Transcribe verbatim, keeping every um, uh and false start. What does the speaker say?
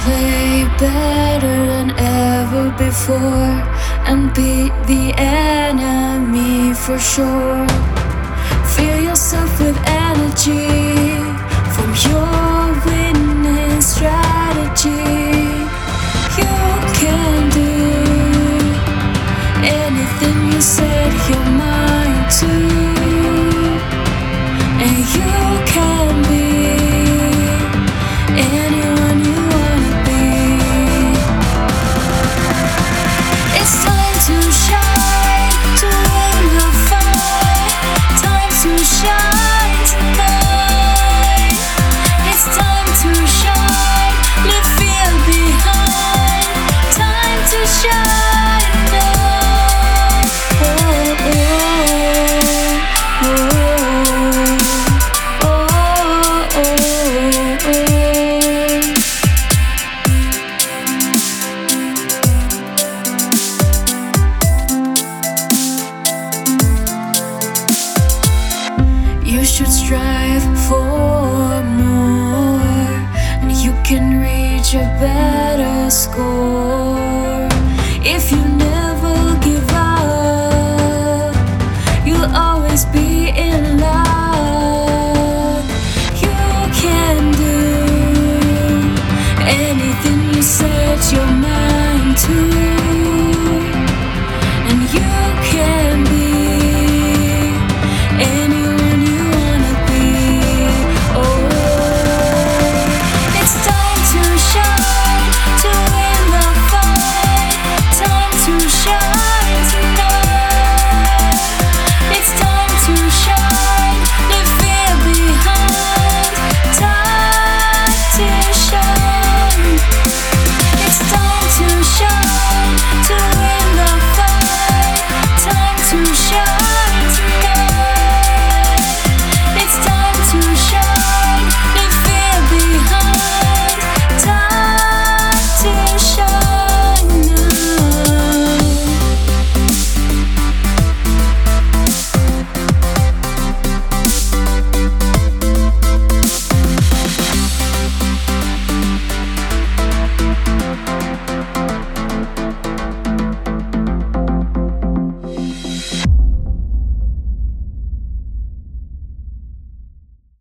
play better than ever before and beat the enemy for sure. Fill yourself with energy from your winning strategy. You can do anything you set your mind to, and you can